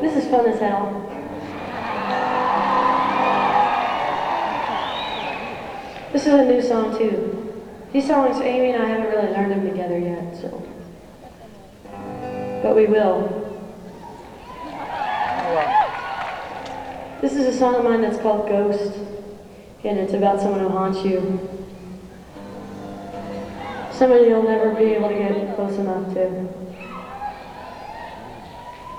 This is fun as hell. This is a new song too. These songs, Amy and I haven't really learned them together yet, so. But we will. This is a song of mine that's called Ghost, and it's about someone who haunts you. Somebody you'll never be able to get close enough to.